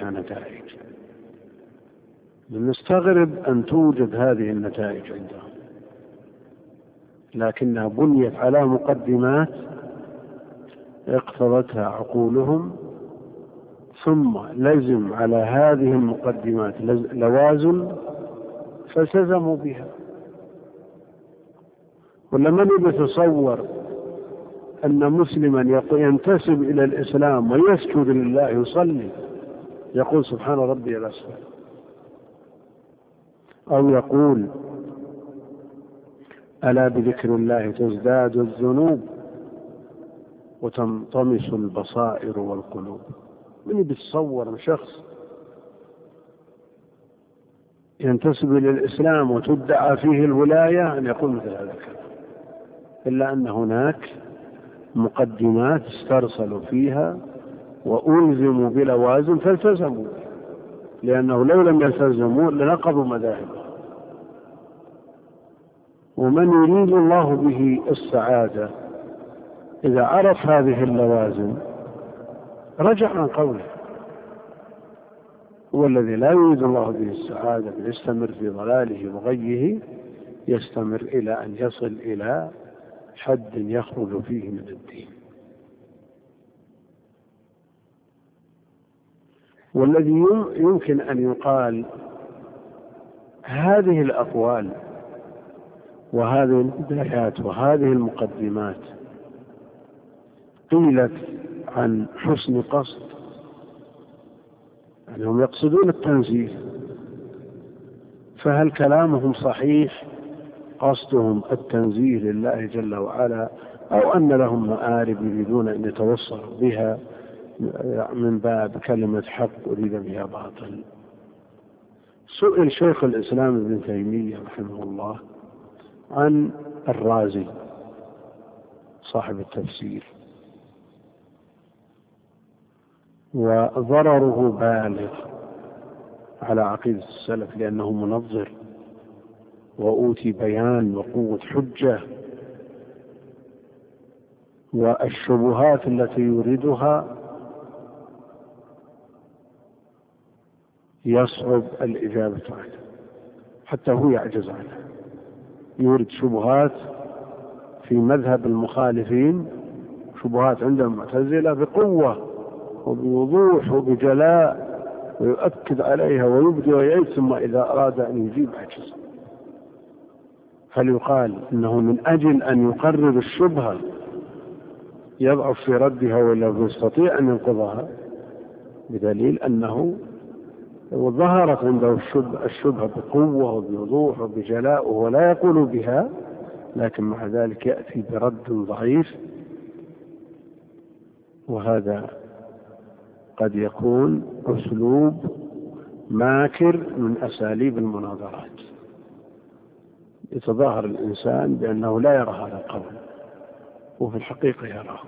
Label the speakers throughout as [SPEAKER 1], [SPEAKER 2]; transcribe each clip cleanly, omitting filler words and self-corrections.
[SPEAKER 1] بها نتائج. نستغرب أن توجد هذه النتائج عندهم، لكنها بنيت على مقدمات اقتضتها عقولهم، ثم لزم على هذه المقدمات لوازم فالتزموا بها. ولمن يتصور أن مسلما ينتسب إلى الإسلام ويسجد لله يصلي يقول سبحان ربي الأسفل، أو يقول ألا بذكر الله تزداد الذنوب وتنطمس البصائر والقلوب؟ من يتصور شخص ينتسب إلى الإسلام وتدعى فيه الولاية أن يقول مثل هذا الكلام؟ إلا أن هناك مقدمات استرسلوا فيها وألزموا بلوازم فالتزموا، لأنه لو لم يلتزموا لنقضوا مذاهبهم. ومن يريد الله به السعادة إذا عرف هذه اللوازم رجع عن قوله، والذي لا يريد الله به السعادة يستمر في ضلاله وغيه، يستمر إلى أن يصل إلى حد يخرج فيه من الدين. والذي يمكن أن يقال هذه الأقوال وهذه البدايات وهذه المقدمات قيلت عن حسن قصد، يعني هم يقصدون التنزيه، فهل كلامهم صحيح قصدهم التنزيه لله جل وعلا، أو أن لهم مآرب يريدون أن يتوصلوا بها من باب كلمة حق أريد بها باطل؟ سئل شيخ الإسلام ابن تيمية رحمه الله عن الرازي صاحب التفسير، وضرره بالغ على عقيدة السلف لأنه منظر وأوتي بيان وقوة حجة، والشبهات التي يريدها يصعب الإجابة عنها، حتى هو يعجز عنها. يورد شبهات في مذهب المخالفين، شبهات عند المعتزلة بقوة وبوضوح وبجلاء، ويؤكد عليها ويبدي ويعيد، ثم إذا أراد أن يجيب عجز. هل يقال إنه من أجل أن يقرر الشبهة يضعف في ردها ولا يستطيع أن ينقضها؟ بدليل أنه ظهرت عنده الشبهة بقوة وبوضوح وبجلاء وهو لا يقول بها، لكن مع ذلك يأتي برد ضعيف، وهذا قد يكون أسلوب ماكر من أساليب المناظرات. يتظاهر الإنسان بأنه لا يرى هذا القول وفي الحقيقة يراه،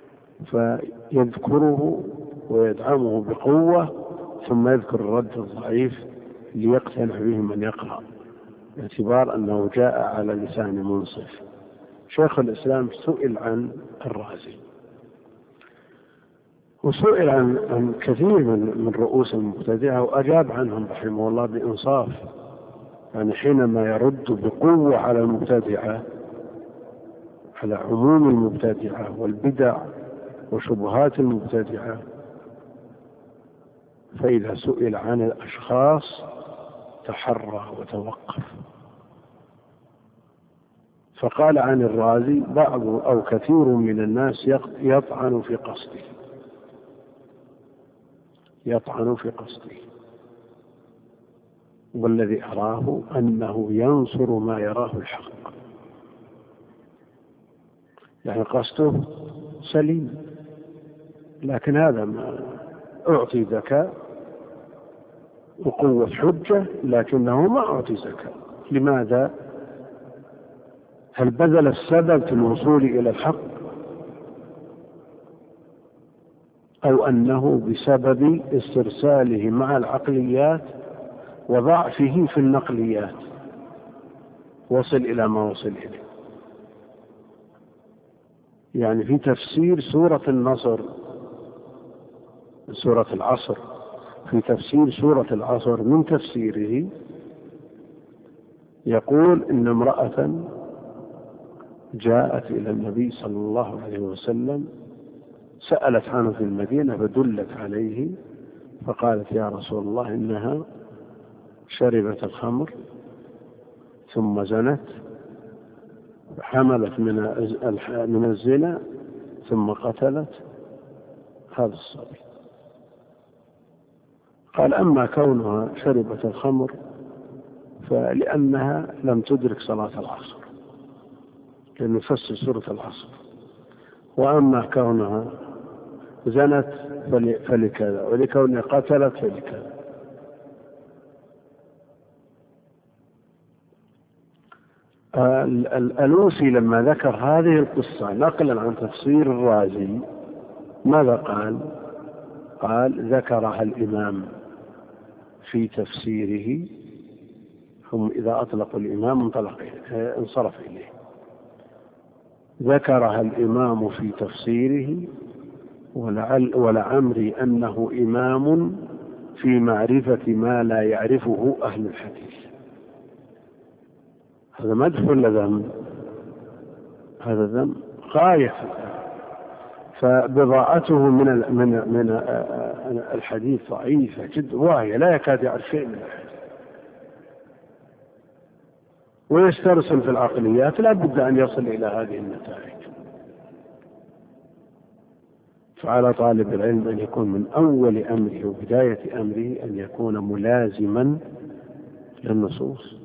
[SPEAKER 1] فيذكره ويدعمه بقوة، ثم يذكر الرد الضعيف ليقتنع به من يقرأ، باعتبار أنه جاء على لسان منصف. شيخ الإسلام سئل عن الرازي، وسئل عن كثير من رؤوس المبتدعة، وأجاب عنهم رحمه الله بإنصاف. يعني حينما يرد بقوة على المبتدعة، على عموم المبتدعة والبدع وشبهات المبتدعة، فإذا سئل عن الأشخاص تحرى وتوقف. فقال عن الرازي بعض أو كثير من الناس يطعن في قصده، يطعن في قصده، والذي أراه أنه ينصر ما يراه الحق، يعني قصده سليم، لكن هذا ما أعطي ذكاء وقوة حجة، لكنه ما أعطي ذكاء. لماذا؟ هل بذل السبب في الوصول إلى الحق، أو أنه بسبب استرساله مع العقليات وضعفه في النقليات وصل إلى ما وصل إليه؟ يعني في تفسير سورة النصر، سورة العصر، في تفسير سورة العصر من تفسيره يقول إن امرأة جاءت إلى النبي صلى الله عليه وسلم سألت عنه في المدينة فدلت عليه فقالت يا رسول الله إنها شربت الخمر ثم زنت حملت من الزنا ثم قتلت هذا الصبي. قال أما كونها شربت الخمر فلأنها لم تدرك صلاة العصر لأنه يفسر سورة العصر، وأما كونها زنت فلكذا، ولكونها قتلت فلكذا. الألوسي لما ذكر هذه القصة نقلا عن تفسير الرازي ماذا قال؟ قال ذكرها الإمام في تفسيره، هم إذا أطلقوا الإمام انصرف إليه. ذكرها الإمام في تفسيره ولعمري أنه إمام في معرفة ما لا يعرفه أهل الحديث. هذا مدح ولا ذم؟ هذا ذم غاية. فبضاعته من الحديث ضعيفة جدا، واهية، لا يكاد يعرف شيء من الحديث، ويسترسل في العقليات، لا بد أن يصل إلى هذه النتائج. فعلى طالب العلم أن يكون من أول أمره وبداية أمره أن يكون ملازما للنصوص،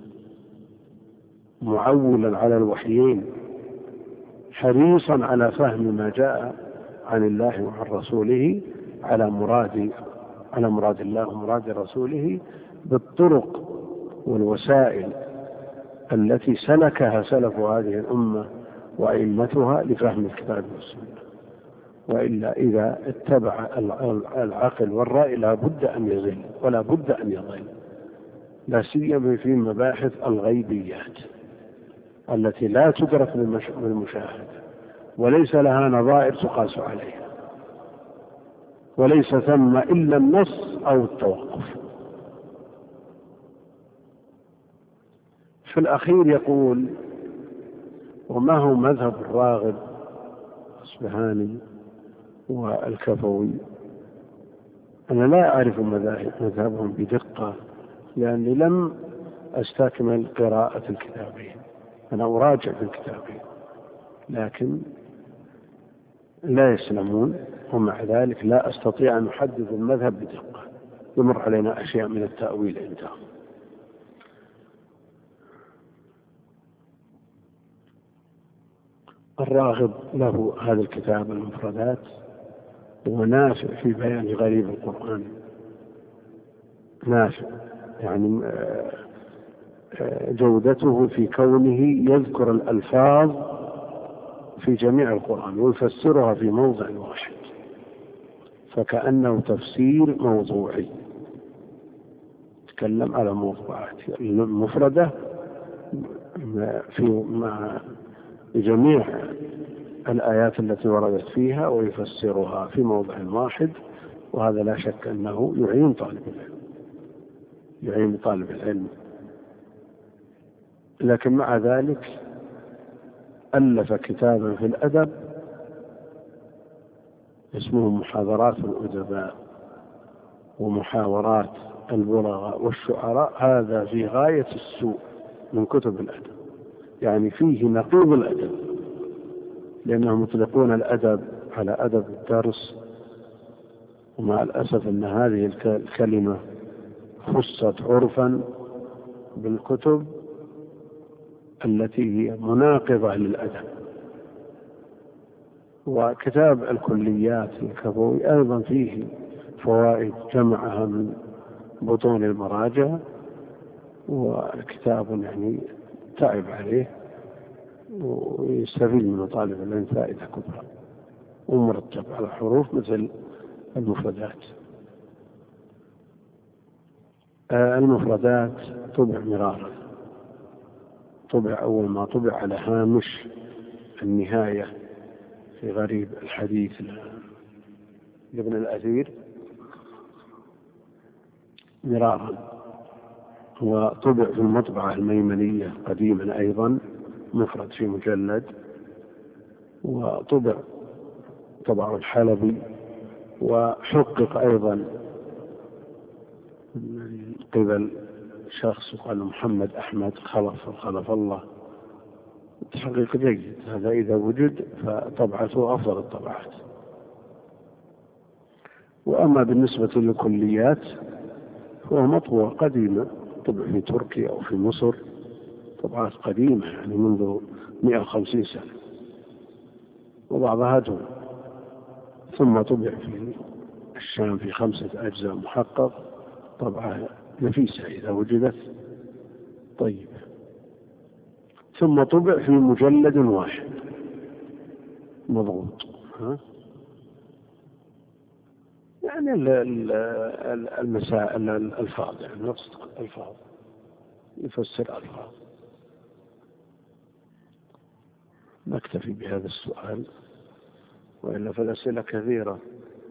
[SPEAKER 1] معولا على الوحيين، حريصا على فهم ما جاء عن الله وعن رسوله على مراد الله ومراد رسوله بالطرق والوسائل التي سلكها سلف هذه الأمة وأئمتها لفهم الكتاب والسنة. وإلا إذا اتبع العقل والرأي لا بد أن يزل ولا بد أن يضل، لا سيما في مباحث الغيبيات التي لا تدرك بالمشاهدة وليس لها نظائر تقاس عليها، وليس ثم إلا النص أو التوقف. في الأخير يقول: وما هو مذهب الراغب الأصبهاني والكفوي؟ أنا لا أعرف مذهبهم بدقة لأني لم أستكمل قراءة الكتابين، أنا أراجع في الكتابين لكن لا يسلمون، ومع ذلك لا أستطيع أن أحدد المذهب بدقة، يمر علينا أشياء من التأويل عندهم. الراغب له هذا الكتاب المفردات، ونافع في بيان غريب القرآن، نافع يعني جودته في كونه يذكر الألفاظ في جميع القرآن ويفسرها في موضع واحد، فكأنه تفسير موضوعي، يتكلم على موضوعات المفردة مع جميع الآيات التي وردت فيها ويفسرها في موضع واحد، وهذا لا شك أنه يعين طالب العلم. لكن مع ذلك ألف كتابا في الأدب اسمه محاضرات الأدباء ومحاورات البلغاء والشعراء، هذا في غاية السوء من كتب الأدب، يعني فيه نقيض الأدب، لأنهم يطلقون الأدب على أدب الدرس، ومع الأسف أن هذه الكلمة خصت عرفا بالكتب التي هي مناقضة للأدب. وكتاب الكليات الكفوي أيضا فيه فوائد جمعها من بطون المراجع، وكتاب يعني تعب عليه ويستفيد من طالب العلم فائدة كبرى، ومرتب على حروف مثل المفردات. المفردات طبع مرارا، طبع أول ما طبع على هامش النهاية في غريب الحديث لابن الأثير، مرارا. وطبع في المطبعة الميمنية قديما أيضا مفرد في مجلد، وطبع طبعه الحلبي، وحقق أيضا من قبل شخص يقال محمد أحمد خلف الله، تحقيق جيد. هذا إذا وجد فطبعته أفضل الطبعات. وأما بالنسبة للكليات فهو مطبوع قديمة، طبع في تركيا أو في مصر، طبعات قديمة يعني منذ 150 سنة، وبعضها دون. ثم طبع في الشام في 5 أجزاء محقق، طبعة نفيسة إذا وجدت. طيب، ثم طبع في مجلد واحد مضغوط. يعني المسائل الألفاظ، يعني نقصد الألفاظ، يفسر ألفاظ. نكتفي بهذا السؤال، وإلا فالأسئلة كثيرة.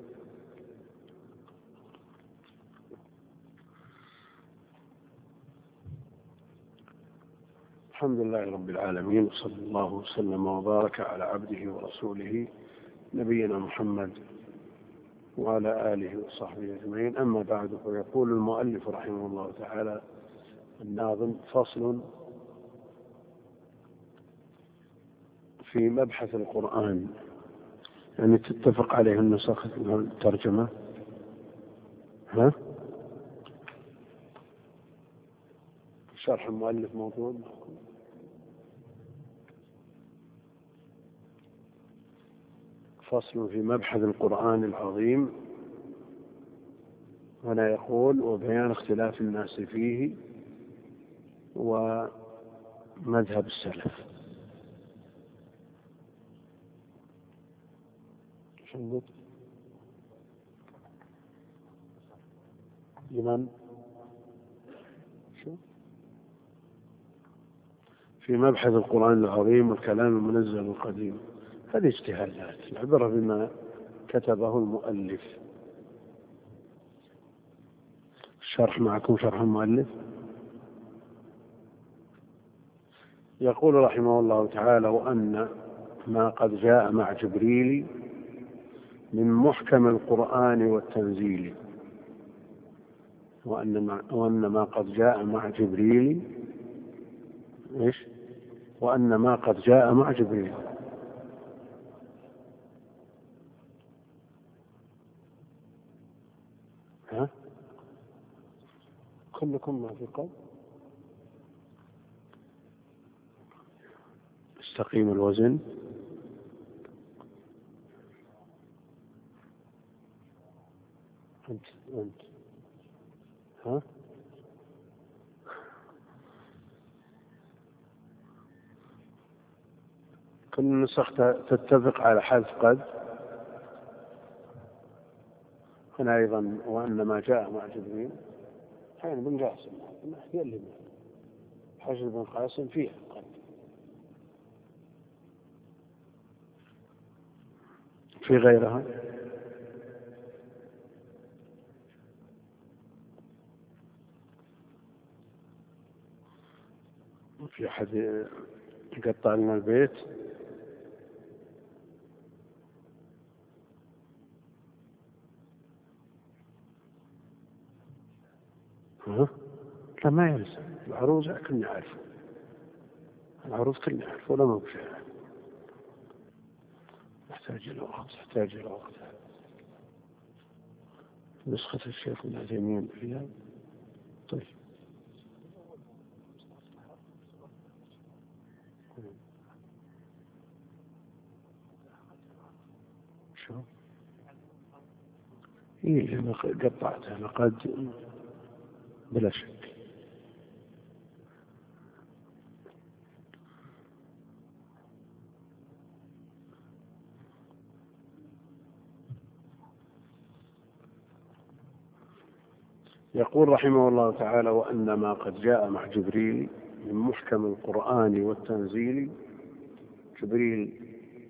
[SPEAKER 1] الحمد لله رب العالمين، وصلى الله وسلم وبارك على عبده ورسوله نبينا محمد وعلى آله وصحبه أجمعين. أما بعد، فيقول المؤلف رحمه الله تعالى الناظم: فصل في مبحث القرآن. يعني تتفق عليه النسخ الترجمة؟ شرح المؤلف موجود. فصل في مبحث القرآن العظيم. هنا يقول: وبيان اختلاف الناس فيه ومذهب السلف. لمن؟ في مبحث القرآن العظيم والكلام المنزل القديم. هذه اجتهادات، العبرة بما كتبه المؤلف. الشرح معكم، شرح المؤلف. يقول رحمه الله تعالى: وأن ما قد جاء مع جبريل من محكم القرآن والتنزيل. وأن ما قد جاء مع جبريل، إيش؟ وأن ما قد جاء مع جبريل. كلكم ما في قلب. استقيم الوزن. أنت كل النسخ تتفق على حذف قد. هنا أيضا: وأن ما جاء مع جبريل. حين بن قاسم هي اللي حجر بن قاسم فيها قد. في غيرها في أحد يقطع لنا البيت؟ لا، ما يلزم. العروض كلنا عارفه، العروض كلنا عارفه، ولا ما بشيء. يحتاج إلى وقت. نسخة الشيخ ابن عثيمين فيها. طيب، شو اللي قطعتها لقد بلا شك. يقول رحمه الله تعالى: وأن ما قد جاء مع جبريل من محكم القرآن والتنزيل. جبريل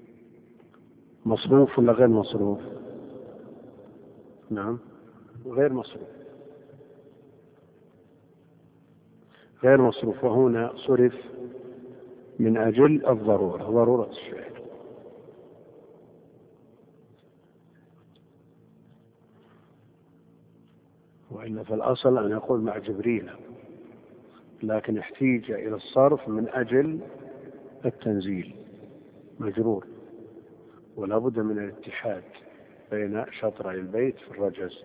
[SPEAKER 1] مصروف ولا غير مصروف؟ نعم، غير مصروف. غير مصروف، وهنا صرف من أجل الضرورة، ضرورة الشيء. وإلا في الأصل أن يقول مع جبريل، لكن احتيج إلى الصرف من أجل التنزيل، مجرور، ولا بد من الاتحاد بين شطري البيت في الرجز.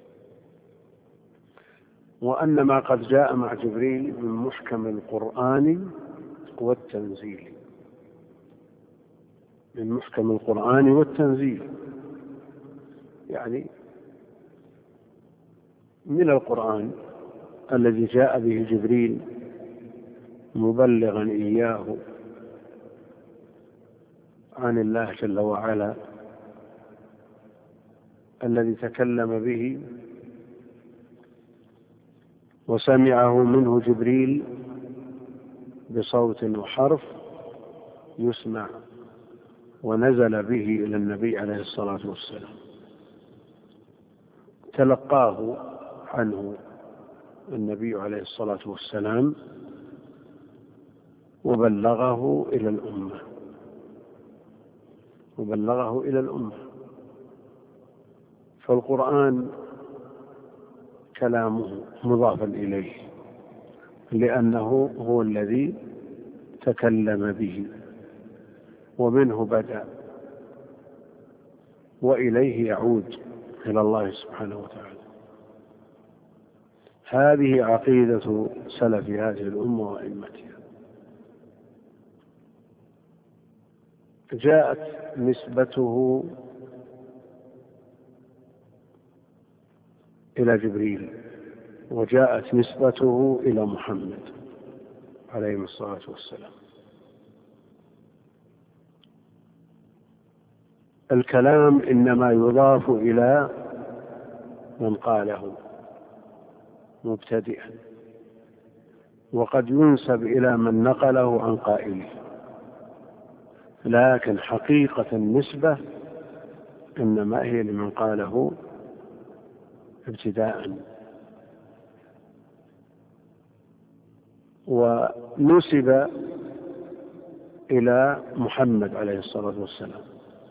[SPEAKER 1] وأن ما قد جاء مع جبريل من محكم القرآن والتنزيل، من محكم القرآن والتنزيل، يعني من القرآن الذي جاء به جبريل مبلغا إياه عن الله جل وعلا، الذي تكلم به وسمعه منه جبريل بصوت وحرف يسمع، ونزل به إلى النبي عليه الصلاة والسلام، تلقاه عنه النبي عليه الصلاة والسلام وبلغه إلى الأمة. فالقرآن كلامه مضافا إليه، لأنه هو الذي تكلم به ومنه بدأ وإليه يعود، إلى الله سبحانه وتعالى. هذه عقيدة سلف هذه الأمة وأئمتها. جاءت نسبته إلى جبريل، وجاءت نسبته إلى محمد عليه الصلاة والسلام. الكلام إنما يضاف إلى من قاله مبتدئا، وقد ينسب إلى من نقله عن قائله، لكن حقيقة النسبة إنما هي لمن قاله ابتداء. ونسب إلى محمد عليه الصلاة والسلام: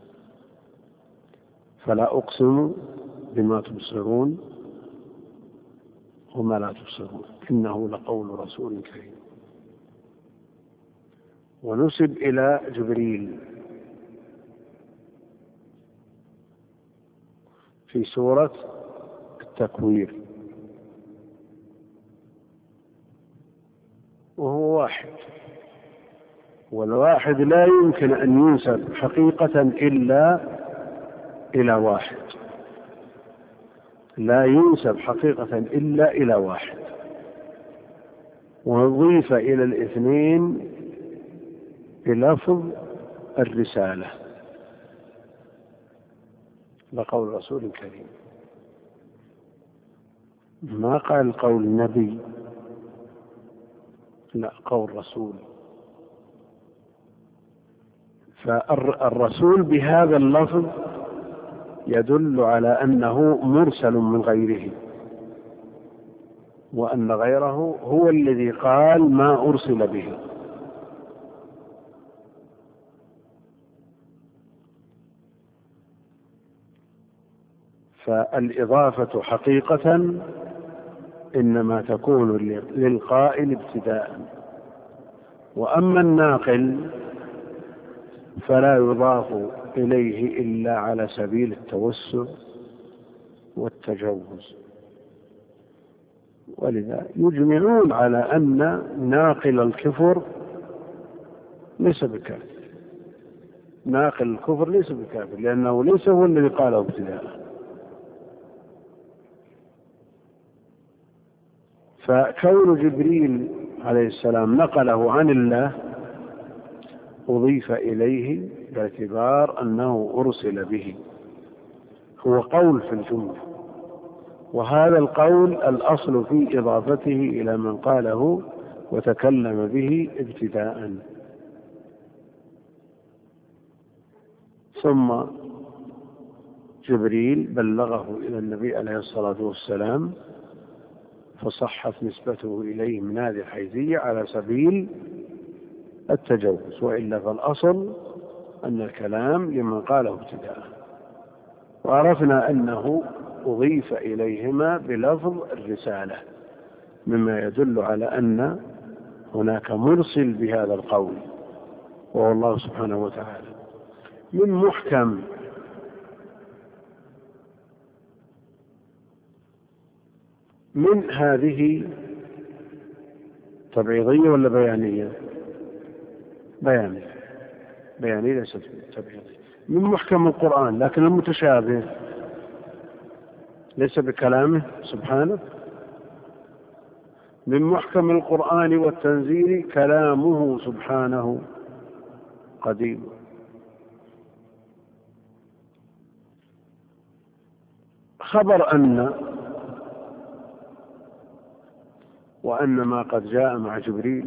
[SPEAKER 1] فلا أقسم بما تبصرون وما لا تبصرون إنه لقول رسول كريم. ونسب إلى جبريل في سورة التكوير، وهو واحد، والواحد لا يمكن أن ينسب حقيقة إلا إلى واحد، لا ينسب حقيقة إلا إلى واحد، وأضيف إلى الاثنين بلفظ الرسالة لقول رسول كريم. ما قال قول نبي، لا، قول رسول. فالرسول بهذا اللفظ يدل على أنه مرسل من غيره، وأن غيره هو الذي قال ما أرسل به. فالإضافة حقيقة إنما تكون للقائل ابتداء، وأما الناقل فلا يضاف إليه إلا على سبيل التوسع والتجوز. ولذا يجمعون على أن ناقل الكفر ليس بكافر، ناقل الكفر ليس بكافر، لأنه ليس هو الذي قاله ابتداء. فكون جبريل عليه السلام نقله عن الله أضيف إليه باعتبار أنه أرسل به، هو قول في الجملة، وهذا القول الأصل في إضافته إلى من قاله وتكلم به ابتداء. ثم جبريل بلغه إلى النبي عليه الصلاة والسلام، فصحت نسبته إليه من هذه الحيثية على سبيل التجوز، وإلا فالأصل أن الكلام لمن قاله ابتداء. وعرفنا أنه أضيف إليهما بلفظ الرسالة، مما يدل على أن هناك مرسل بهذا القول وهو الله سبحانه وتعالى. من محكم من هذه تبعيضية ولا بيانية؟ بيانية ليست تبعيضية. من محكم القرآن، لكن المتشابه ليس بكلامه سبحانه. من محكم القرآن والتنزيل كلامه سبحانه قديم. خبر أن وأن ما قد جاء مع جبريل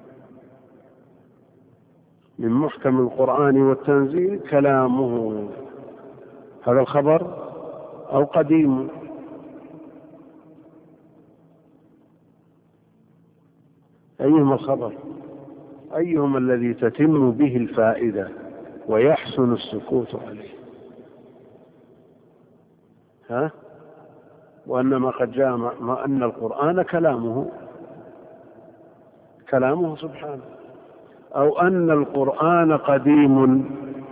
[SPEAKER 1] من محكم القرآن والتنزيل كلامه، هذا الخبر أو قديم. أيهما الخبر؟ أيهما الذي تتم به الفائدة ويحسن السكوت عليه؟ وأن ما قد جاء ما أن القرآن كلامه سبحانه، أو أن القرآن قديم.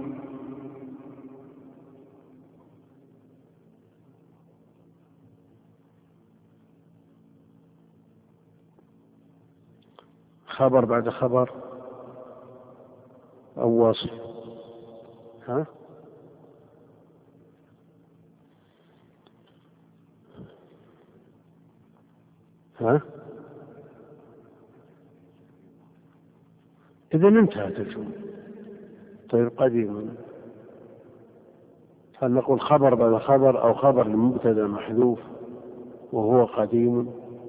[SPEAKER 1] خبر بعد خبر أو وصف؟ إذا انتهت الجملة. طيب قديم، هل نقول خبر بعد خبر أو خبر لمبتدأ محذوف وهو قديم؟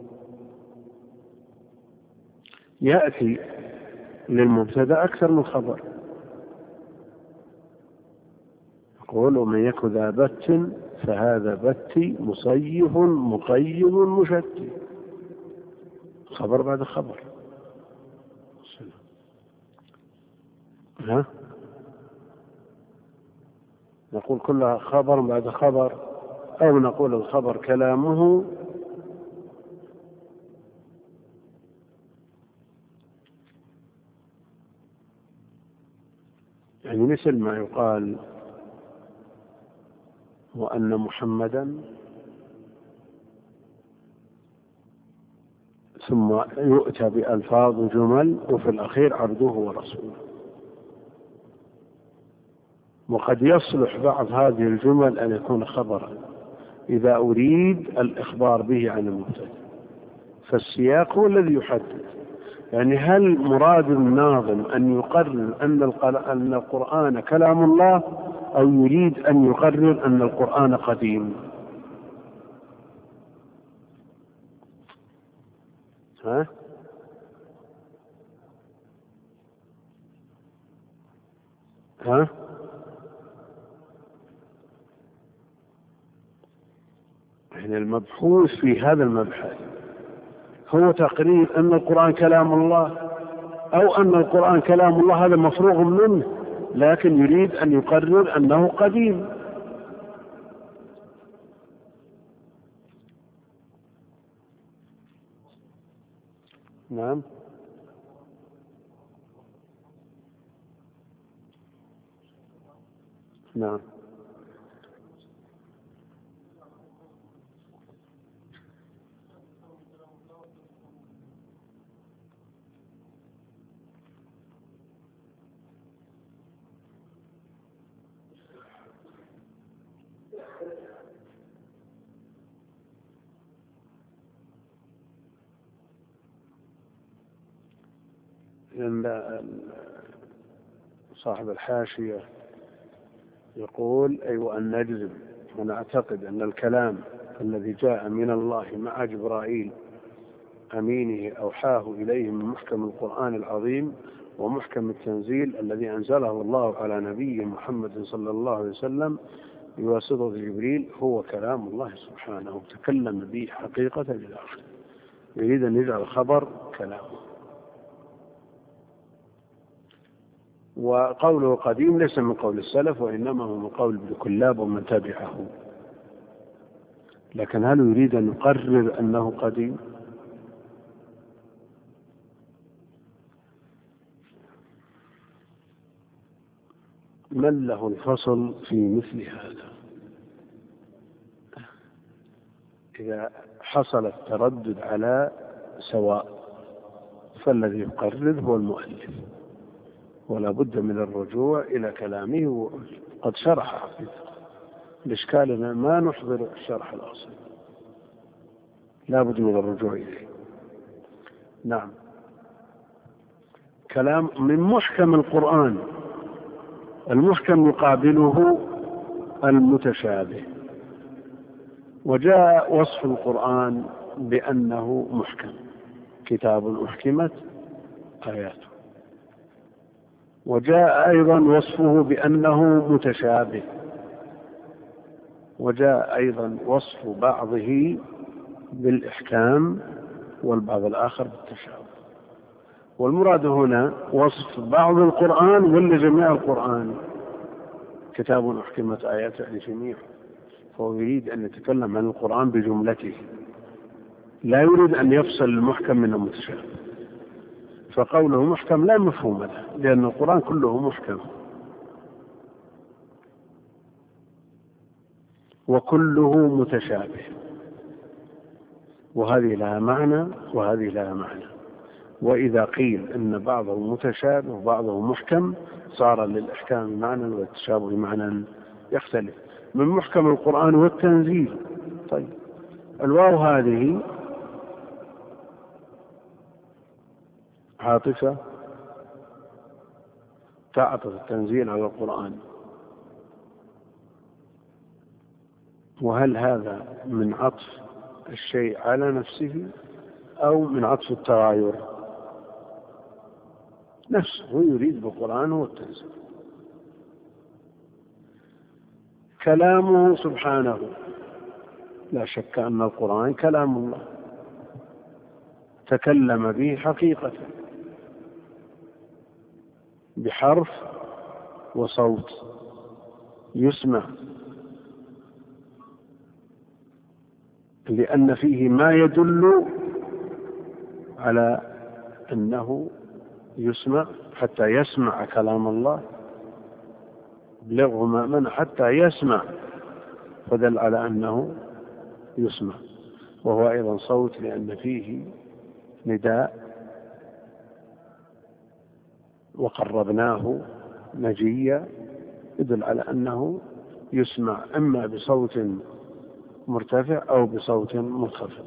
[SPEAKER 1] يأتي للمبتدأ أكثر من خبر. يقول ومن يك ذا بت فهذا بتي مصيف مقيم مشتي، خبر بعد خبر. نقول كلها خبر بعد خبر، أو نقول الخبر كلامه يعني مثل ما يقال وأن محمدا، ثم يؤتى بألفاظ جمل وفي الأخير عبده ورسوله. وقد يصلح بعض هذه الجمل أن يكون خبرا إذا أريد الإخبار به عن المبتدأ، فالسياق هو الذي يحدد. يعني هل مراد الناظم أن يقرر أن القرآن كلام الله، أو يريد أن يقرر أن القرآن قديم؟ يعني المبحوث في هذا المبحث هو تقرير أن القرآن كلام الله، أو أن القرآن كلام الله هذا مفروغ منه، لكن يريد أن يقرر أنه قديم. نعم. نعم. صاحب الحاشية يقول وأن نجزم ونعتقد أن الكلام الذي جاء من الله مع جبرائيل أمينه أوحاه إليه من محكم القرآن العظيم ومحكم التنزيل الذي أنزله الله على نبيه محمد صلى الله عليه وسلم بواسطة جبريل هو كلام الله سبحانه، تكلم به حقيقة للآخر. يريد أن يجعل الخبر كلامه. وقوله قديم ليس من قول السلف، وإنما هو من قول ابن كلاب ومن تبعه. لكن هل يريد أن يقرر أنه قديم؟ من له الفصل في مثل هذا؟ إذا حصل التردد على سواء فالذي يقرر هو المؤلف، ولا بد من الرجوع إلى كلامه وقد شرح حقيقة. الإشكال ما نحضر الشرح الأصل، لا بد من الرجوع إليه. نعم. كلام من محكم القرآن، المحكم يقابله المتشابه، وجاء وصف القرآن بأنه محكم، كتاب أحكمت آياته. وجاء أيضا وصفه بأنه متشابه، وجاء أيضا وصف بعضه بالإحكام والبعض الآخر بالتشابه. والمراد هنا وصف بعض القرآن ولا جميع القرآن؟ كتاب أحكمت آياته يعني جميع. فهو يريد أن يتكلم عن القرآن بجملته، لا يريد أن يفصل المحكم من المتشابه. فقوله محكم لا مفهوم له، لأن القرآن كله محكم وكله متشابه، وهذه لها معنى وهذه لها معنى. وإذا قيل أن بعضه متشابه وبعضه محكم صار للإحكام معنى والتشابه معنى يختلف. من محكم القرآن والتنزيل. طيب، الواو هذه عاطفة تعطف التنزيل على القرآن، وهل هذا من عطف الشيء على نفسه أو من عطف التغاير؟ نفسه يريد بالقرآن والتنزيل. كلامه سبحانه، لا شك أن القرآن كلام الله تكلم به حقيقة بحرف وصوت يسمع، لأن فيه ما يدل على أنه يسمع حتى يسمع كلام الله. بلغه مأمن حتى يسمع، فدل على أنه يسمع. وهو أيضا صوت لأن فيه نداء، وقربناه نجيا، يدل على أنه يسمع إما بصوت مرتفع أو بصوت منخفض.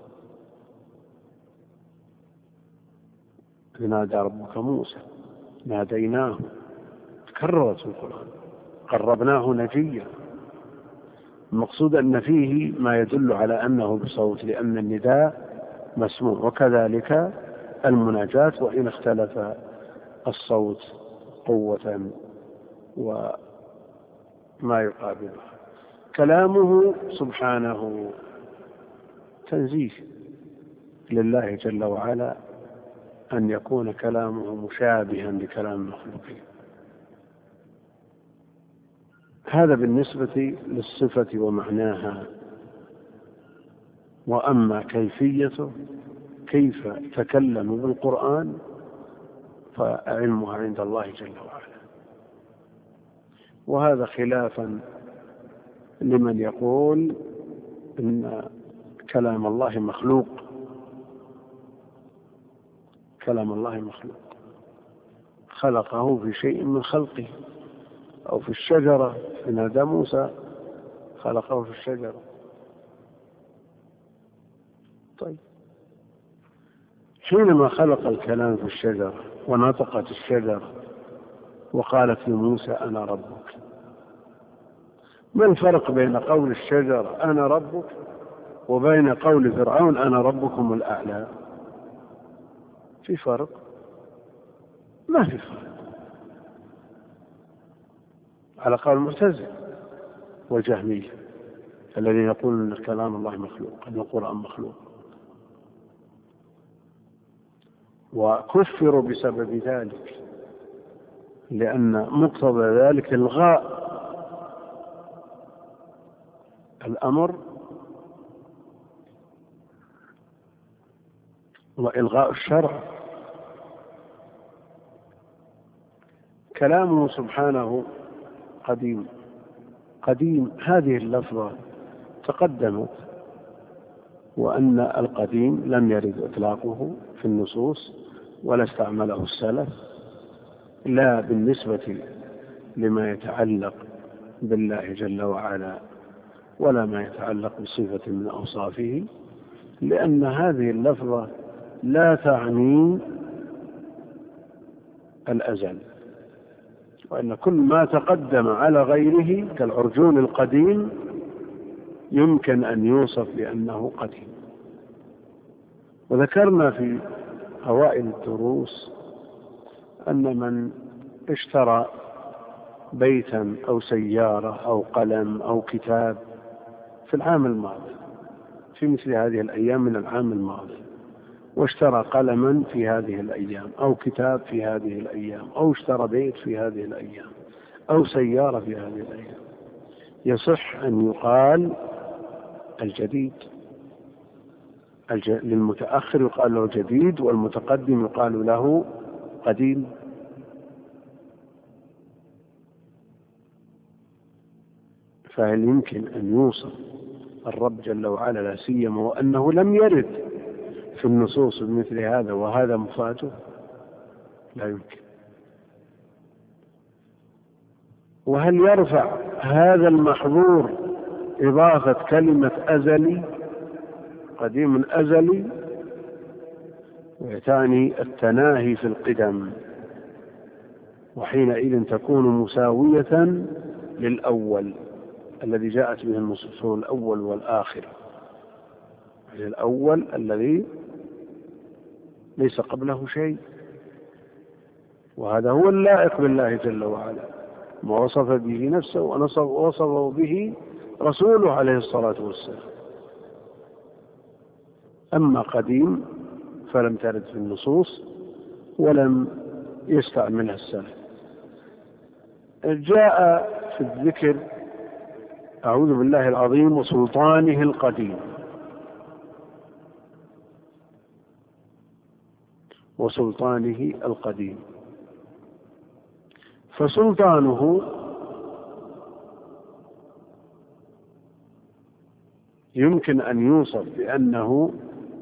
[SPEAKER 1] نادى ربك موسى، ناديناه، تكررت في القرآن. قربناه نجيا. المقصود أن فيه ما يدل على أنه بصوت، لأن النداء مسموع، وكذلك المناجاة وإن اختلف الصوت قوة وما يقابلها. كلامه سبحانه تنزيه لله جل وعلا أن يكون كلامه مشابها لكلام المخلوقين. هذا بالنسبة للصفة ومعناها. وأما كيفيته، كيف تكلم بالقرآن، فعلمها عند الله جل وعلا. وهذا خلافا لمن يقول إن كلام الله مخلوق. كلام الله مخلوق، خلقه في شيء من خلقه، أو في الشجرة، نادى موسى خلقه في الشجرة. طيب، حينما خلق الكلام في الشجرة ونطقت الشجرة وقالت لموسى أنا ربك، ما الفرق بين قول الشجرة أنا ربك وبين قول فرعون أنا ربكم الأعلى؟ في فرق؟ ما في فرق، على قول المعتزلة والجهمية الذين يقولون أن كلام الله مخلوق، أن القرآن مخلوق. وكفروا بسبب ذلك، لأن مقتضى ذلك إلغاء الأمر وإلغاء الشرع. كلامه سبحانه قديم. قديم هذه اللفظة تقدمت، وأن القديم لم يرد إطلاقه في النصوص ولا استعمله السلف، لا بالنسبة لما يتعلق بالله جل وعلا ولا ما يتعلق بصفة من أوصافه، لأن هذه اللفظة لا تعني الأزل، وأن كل ما تقدم على غيره كالعرجون القديم يمكن أن يوصف بأنه قديم. وذكرنا في أوائل الدروس أن من اشترى بيتا أو سيارة أو قلم أو كتاب في العام الماضي، في مثل هذه الأيام من العام الماضي، واشترى قلما في هذه الأيام أو كتاب في هذه الأيام أو اشترى بيت في هذه الأيام أو سيارة في هذه الأيام، يصح أن يقال الجديد. للمتأخر يقال له جديد، والمتقدم يقال له قديم. فهل يمكن أن يوصف الرب جل وعلا لا سيما وأنه لم يرد في النصوص بمثل هذا وهذا مفاجئ؟ لا يمكن. وهل يرفع هذا المحظور إضافة كلمة أزلي، قديم أزلي، وتعني التناهي في القدم، وحينئذ تكون مساوية للأول الذي جاءت به النصوص، الأول والآخر، الأول الذي ليس قبله شيء، وهذا هو اللائق بالله جل وعلا، ما وصف به نفسه ووصفه به رسوله عليه الصلاة والسلام. أما قديم فلم ترد في النصوص ولم يستعملها السلف. جاء في الذكر أعوذ بالله العظيم وسلطانه القديم، وسلطانه القديم. فسلطانه يمكن أن يوصف بأنه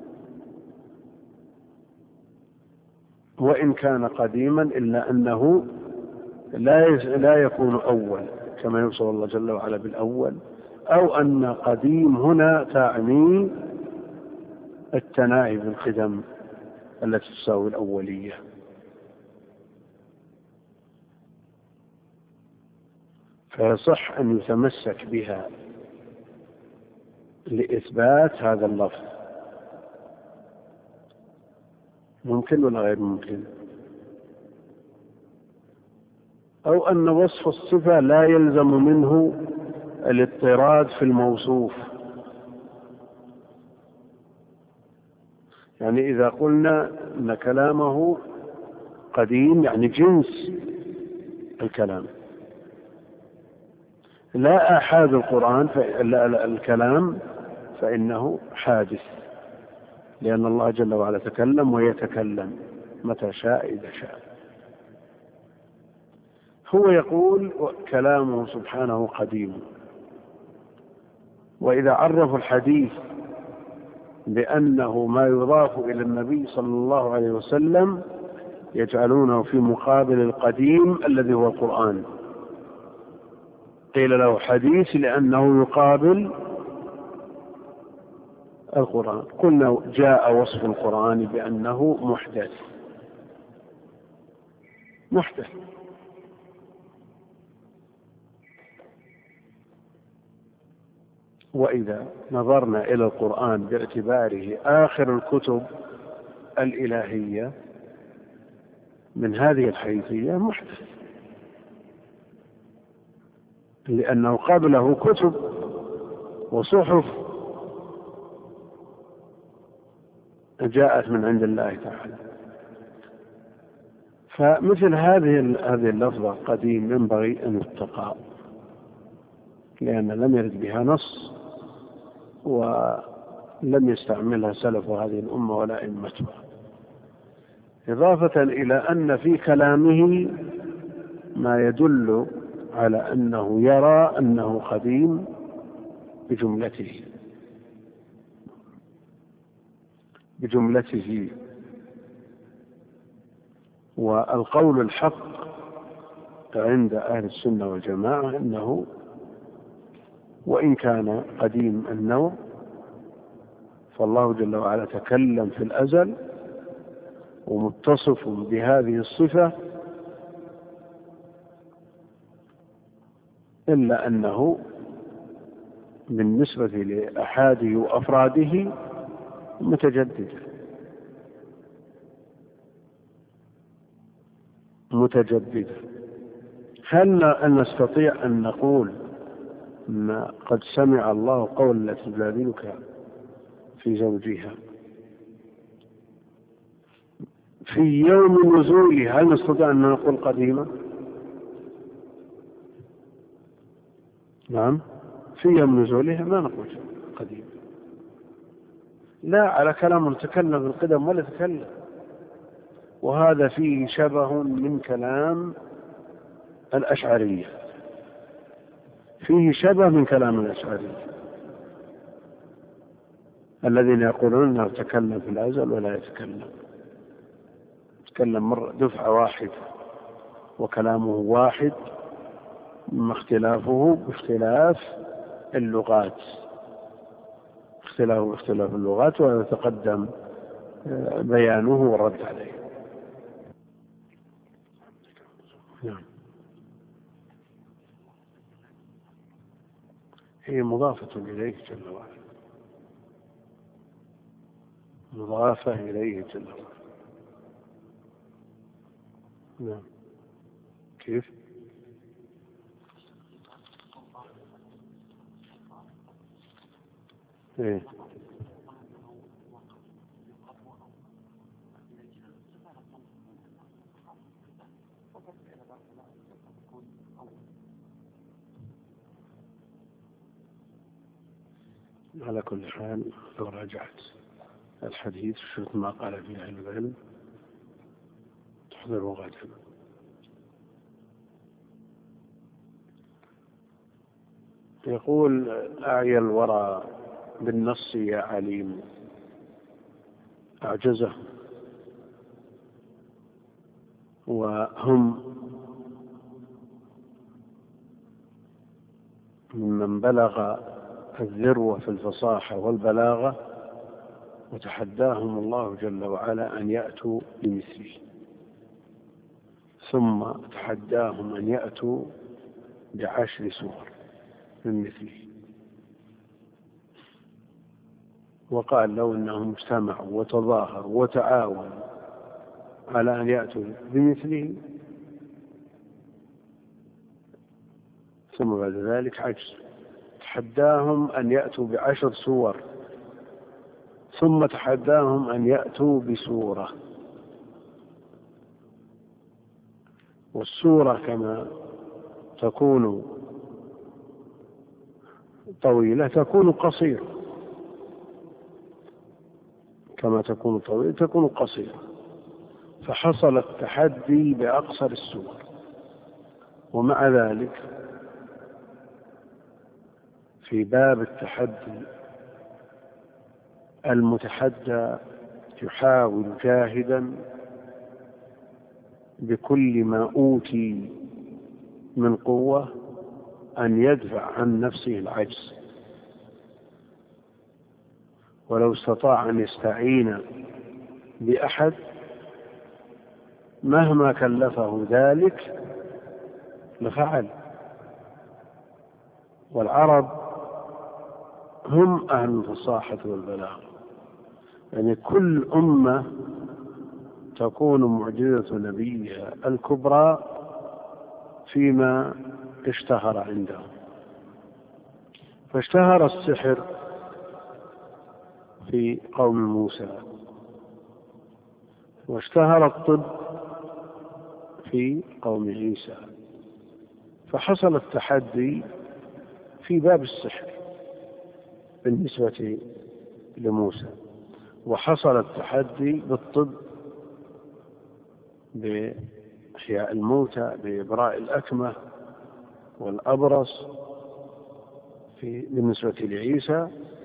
[SPEAKER 1] وإن كان قديما إلا أنه لا يكون أول كما يوصف الله جل وعلا بالأول، أو أن قديم هنا تعني التناهي بالقدم التي تساوي الأولية. فيصح أن يتمسك بها لإثبات هذا اللفظ. ممكن ولا غير ممكن؟ أو أن وصف الصفة لا يلزم منه الاضطراد في الموصوف. يعني إذا قلنا أن كلامه قديم يعني جنس الكلام، لا آحاد القرآن الكلام فإنه حادث، لأن الله جل وعلا تكلم ويتكلم متى شاء إذا شاء. هو يقول كلامه سبحانه قديم. وإذا عرفوا الحديث بأنه ما يضاف إلى النبي صلى الله عليه وسلم يجعلونه في مقابل القديم الذي هو القرآن. قيل له حديث لأنه يقابل القرآن. قلنا جاء وصف القرآن بأنه محدث. وإذا نظرنا إلى القرآن باعتباره آخر الكتب الإلهية من هذه الحيثية محدث، لأنه قبله كتب وصحف جاءت من عند الله تعالى، فمثل هذه اللفظة قديم ينبغي أن يتقى، لأن لم يرد بها نص ولم يستعملها سلف هذه الأمة ولا أئمتها، إضافة إلى أن في كلامه ما يدل على أنه يرى أنه قديم بجملته. والقول الحق عند أهل السنة والجماعة أنه وإن كان قديم النوع فالله جل وعلا تكلم في الأزل ومتصف بهذه الصفة، إلا أنه بالنسبة لأحاده وأفراده متجدد. هل نستطيع أن نقول أن قد سمع الله قول التي تجادلك في زوجها في يوم نزولها، هل نستطيع أن نقول قديمة؟ نعم، في يوم نزولها ما نقول قديمة، لا، على كلام تكلم بالقدم ولا تكلم، وهذا فيه شبه من كلام الأشعرية، الذين يقولون أنه يتكلم في الأزل ولا يتكلم مرة دفعة واحدة وكلامه واحد، ما اختلافه باختلاف اللغات، ويتقدم بيانه والرد عليه. نعم، هي مضافة إليه جل وعلا، مضافة إليه جل وعلا. نعم، كيف؟ إيه؟ على كل حال لو راجعت الحديث شفت ما قال فيه أهل العلم تحضر غدا. يقول أعيا الورى بالنص يا عليم، أعجزه، وهم ممن بلغ الذروة في الفصاحة والبلاغة، وتحداهم الله جل وعلا أن يأتوا بمثله، ثم تحداهم أن يأتوا ب10 سور من مثله، وقال لو أنهم اجتمعوا وتظاهروا وتعاونوا على أن يأتوا بمثله ثم بعد ذلك عجز، تحداهم أن يأتوا ب10 سور ثم تحداهم أن يأتوا بسورة، والسورة كما تكون طويلة تكون قصيرة، فحصل التحدي بأقصر السور. ومع ذلك في باب التحدي المتحدى يحاول جاهدا بكل ما أوتي من قوة أن يدفع عن نفسه العجز، ولو استطاع أن يستعين بأحد مهما كلفه ذلك لفعل. والعرب هم أهل الفصاحة والبلاغة، يعني كل أمة تكون معجزة نبيها الكبرى فيما اشتهر عندهم، فاشتهر السحر في قوم موسى، واشتهر الطب في قوم عيسى، فحصل التحدي في باب السحر بالنسبة لموسى، وحصل التحدي بالطب بإحياء الموتى، بإبراء الأكمة والأبرص بالنسبة لعيسى،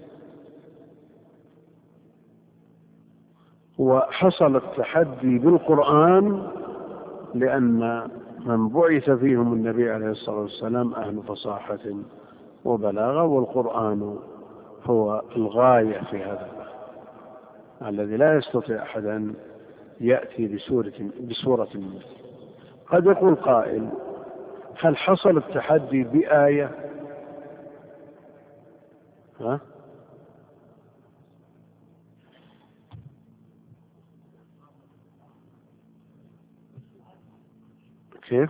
[SPEAKER 1] وحصل التحدي بالقرآن لأن من بعث فيهم النبي عليه الصلاة والسلام أهل فصاحة وبلاغة، والقرآن هو الغاية في هذا الذي لا يستطيع أحد أن يأتي بسورة منه. قد يقول قائل: هل حصل التحدي بآية؟ كيف؟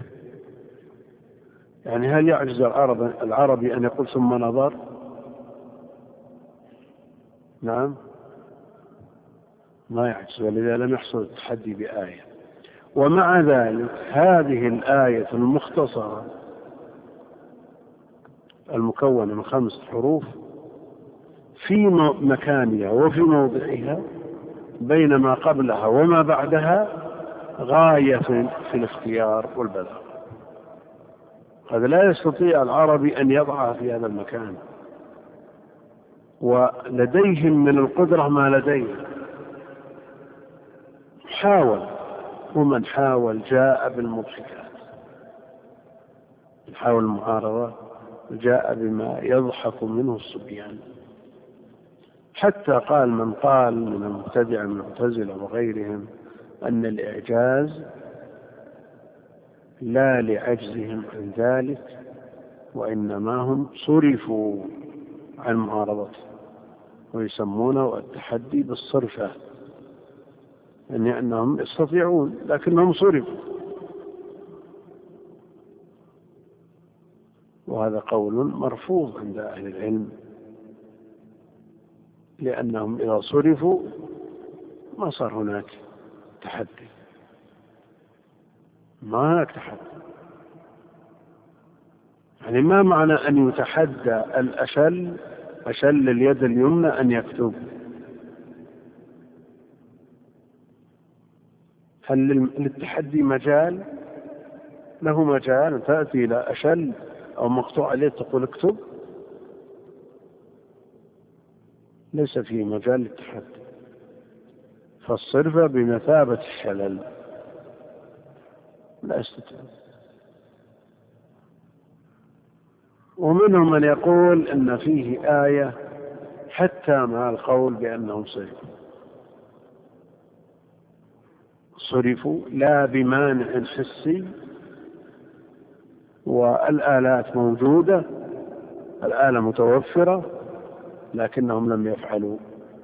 [SPEAKER 1] يعني هل يعجز العربي أن يقول ثم نظر؟ نعم، ما يعجز، ولذا لم يحصل التحدي بآية. ومع ذلك هذه الآية المختصرة المكونة من 5 حروف في مكانها وفي موضعها بين ما قبلها وما بعدها غاية في الاختيار والبلاغة. هذا لا يستطيع العربي أن يضعها في هذا المكان، ولديهم من القدرة ما لديهم. حاول، ومن حاول جاء بالمضحكات، من حاول المعارضة جاء بما يضحك منه الصبيان. حتى قال من قال من المبتدع المعتزلة وغيرهم أن الإعجاز لا لعجزهم عن ذلك، وإنما هم صرفوا عن معارضته، ويسمونه التحدي بالصرفة، يعني أنهم يستطيعون لكنهم صرفوا. وهذا قول مرفوض عند أهل العلم، لأنهم إذا صرفوا ما صار هناك تحدي، ما هناك تحدي. يعني ما معنى أن يتحدى أشل اليد اليمنى أن يكتب؟ هل للتحدي مجال؟ له مجال تأتي إلى أشل أو مقطوع اليد تقول اكتب؟ ليس فيه مجال للتحدي، فالصرفة بمثابة الشلل، لا يستطيع. ومنهم من يقول إن فيه آية حتى مع القول بأنهم صرفوا لا بمانع حسي، والآلات موجودة، الآلة متوفرة، لكنهم لم يفعلوا.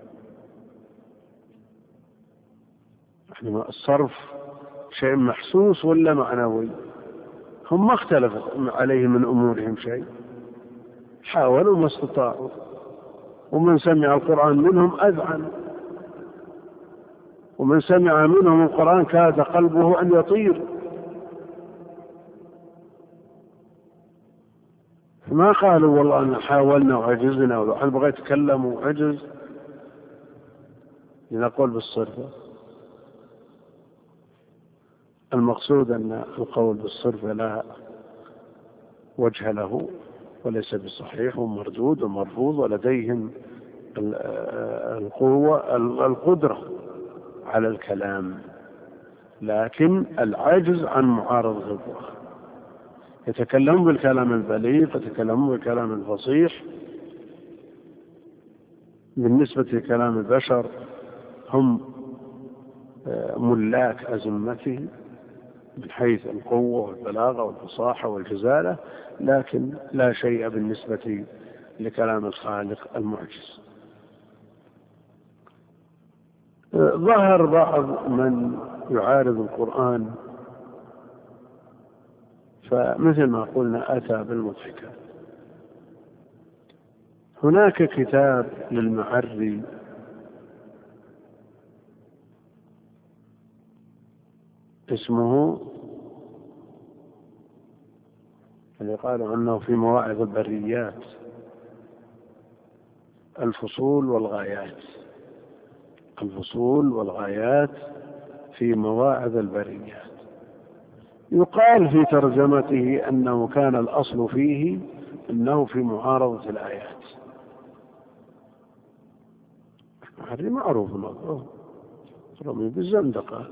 [SPEAKER 1] الصرف شيء محسوس ولا معنوي؟ هم ما اختلفت عليه من أمورهم شيء، حاولوا ما استطاعوا، ومن سمع القرآن منهم أذعن، ومن سمع منهم القرآن كاد قلبه أن يطير. ما قالوا والله أن حاولنا وعجزنا، ولو بغى يتكلم وعجز لنقول بالصرفة. المقصود أن القول بالصرفة لا وجه له، وليس بصحيح، ومردود ومرفوض، ولديهم القدرة على الكلام، لكن العجز عن معارضة القرآن. يتكلمون بالكلام البليغ، يتكلمون بالكلام الفصيح. بالنسبة لكلام البشر هم ملاك أزمته من حيث القوة والبلاغة والفصاحة والجزالة، لكن لا شيء بالنسبة لكلام الخالق المعجز. ظهر بعض من يعارض القرآن، فمثل ما قلنا أتى بالمضحكات. هناك كتاب للمعري اسمه اللي قالوا أنه في مواعظ البريات الفصول والغايات، الفصول والغايات في مواعظ البريات. يقال في ترجمته أنه كان الأصل فيه أنه في معارضة الآيات. هذه معروف رمي بالزندقة،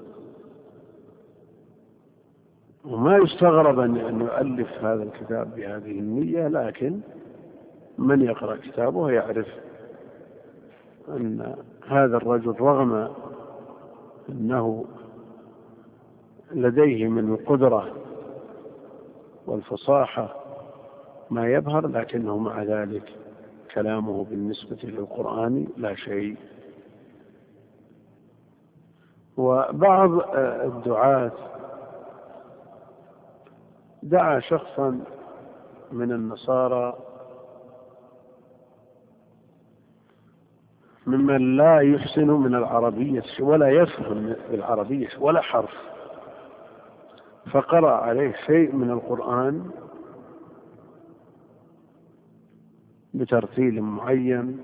[SPEAKER 1] وما يستغرب أن يؤلف هذا الكتاب بهذه النية، لكن من يقرأ كتابه يعرف أن هذا الرجل رغم أنه لديه من القدرة والفصاحة ما يبهر، لكنه مع ذلك كلامه بالنسبة للقرآن لا شيء. وبعض الدعاة دعا شخصا من النصارى ممن لا يحسن من العربية ولا يفهم بالعربية ولا حرف، فقرأ عليه شيء من القرآن بترتيل معين،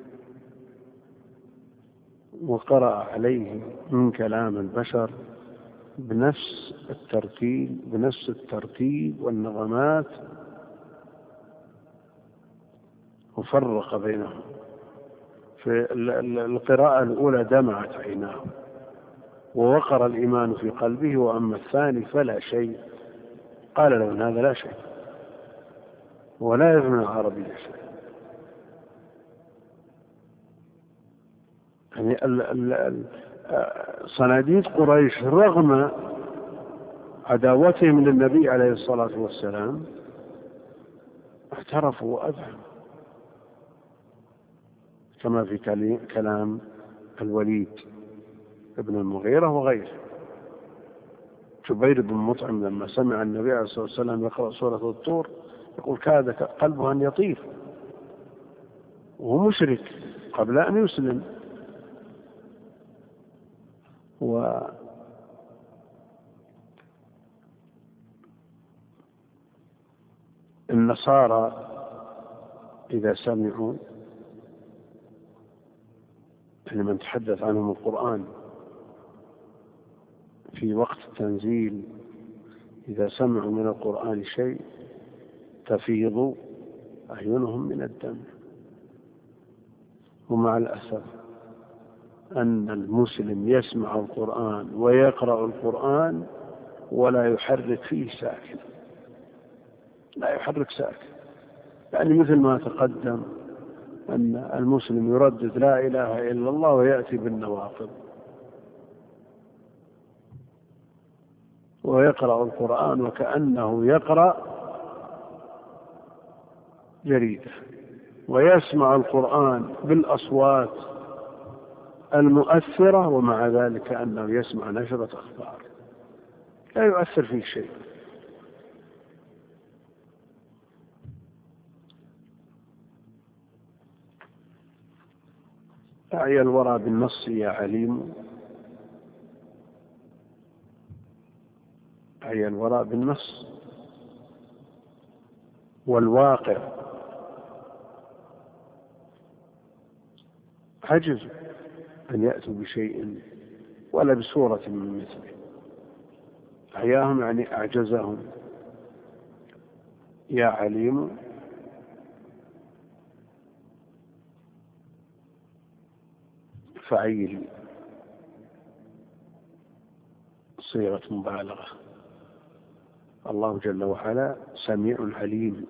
[SPEAKER 1] وقرأ عليه من كلام البشر بنفس الترتيل بنفس الترتيب والنغمات، وفرق بينهم. في القراءة الأولى دمعت عيناه ووقر الإيمان في قلبه، وأما الثاني فلا شيء. قال له إن هذا لا شيء ولا يفهم العربية شيء. يعني صناديد قريش رغم عداوتهم للنبي عليه الصلاة والسلام اعترفوا وأذعنوا، كما في كلام الوليد ابن المغيرة وغيره. جبير بن مطعم لما سمع النبي عليه الصلاة والسلام يقرأ سورة الطور يقول كاد قلبه أن يطير، وهو مشرك قبل أن يسلم. والنصارى إذا سمعوا من تحدث عنهم القرآن في وقت التنزيل، إذا سمعوا من القرآن شيء تفيض أعينهم من الدم. ومع الأسف أن المسلم يسمع القرآن ويقرأ القرآن ولا يحرك فيه ساكن، لا يحرك ساكن. يعني مثل ما تقدم أن المسلم يردد لا إله إلا الله ويأتي بالنواقض، ويقرأ القرآن وكأنه يقرأ جريدة، ويسمع القرآن بالأصوات المؤثرة ومع ذلك كأنه يسمع نشرة أخبار، لا يؤثر فيه شيء. أعيا الورى بالنص يا عليم، أعيا الورى بالنص والواقع. عجزوا أن يأتوا بشيء ولا بصورة من مثله. أعياهم يعني أعجزهم. يا عليم فعيل صيغة مبالغة. الله جل وعلا سميع عليم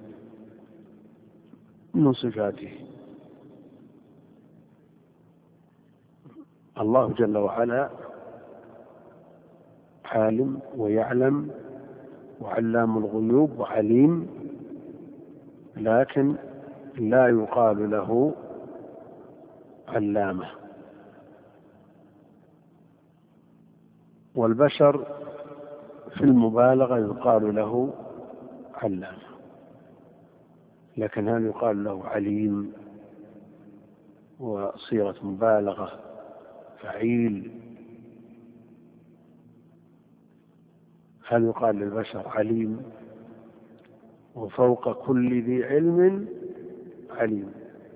[SPEAKER 1] من صفاته. الله جل وعلا عالم ويعلم وعلام الغيوب وعليم، لكن لا يقال له علامة. والبشر في المبالغة يقال له علامة، لكن هل يقال له عليم وصيغة مبالغة فعيل؟ هل يقال للبشر عليم؟ وفوق كل ذي علم عليم.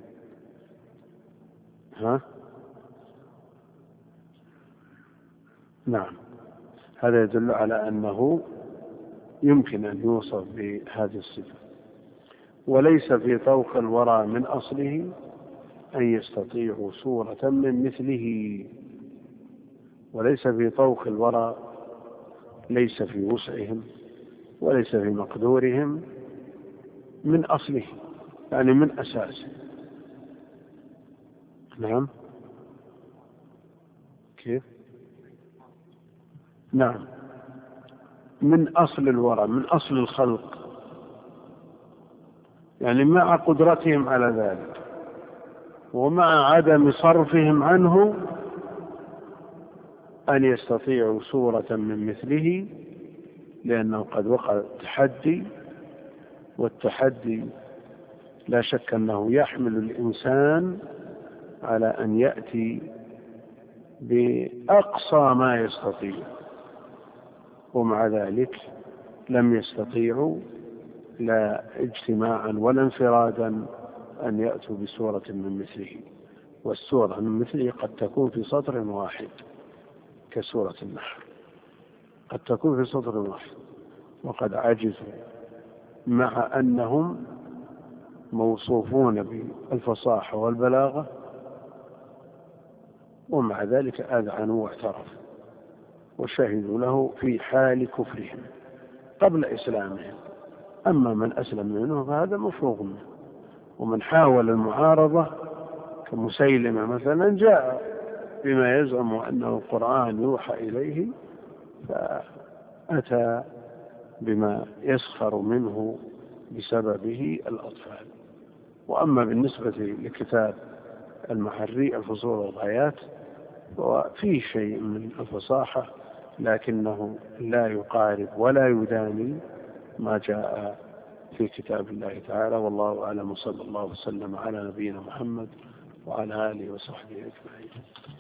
[SPEAKER 1] نعم، هذا يدل على أنه يمكن أن يوصف بهذه الصفة. وليس في طوق الورى من أصله أن يستطيعوا صورة من مثله. وليس في طوق الورى، ليس في وسعهم وليس في مقدورهم من أصله، يعني من أساسه. نعم، كيف؟ نعم، من أصل الورى، من أصل الخلق، يعني مع قدرتهم على ذلك ومع عدم صرفهم عنه أن يستطيعوا صورة من مثله، لأنه قد وقع التحدي، والتحدي لا شك أنه يحمل الإنسان على أن يأتي بأقصى ما يستطيع، ومع ذلك لم يستطيعوا لا اجتماعا ولا انفرادا أن يأتوا بسورة من مثله. والسورة من مثله قد تكون في سطر واحد كسورة النحل، قد تكون في سطر واحد، وقد عجزوا مع أنهم موصوفون بالفصاحة والبلاغة، ومع ذلك أذعنوا واعترفوا وشهدوا له في حال كفرهم قبل إسلامهم. أما من أسلم منه فهذا مفروغ منه. ومن حاول المعارضة كمسيلمة مثلا جاء بما يزعم أنه القرآن يوحى إليه، فأتى بما يسخر منه بسببه الأطفال. وأما بالنسبة لكتاب المحري الفصول والغايات وفيه شيء من الفصاحة، لكنه لا يقارب ولا يداني ما جاء في كتاب الله تعالى. والله أعلم، صلى الله وسلم على نبينا محمد وعلى آله وصحبه أجمعين.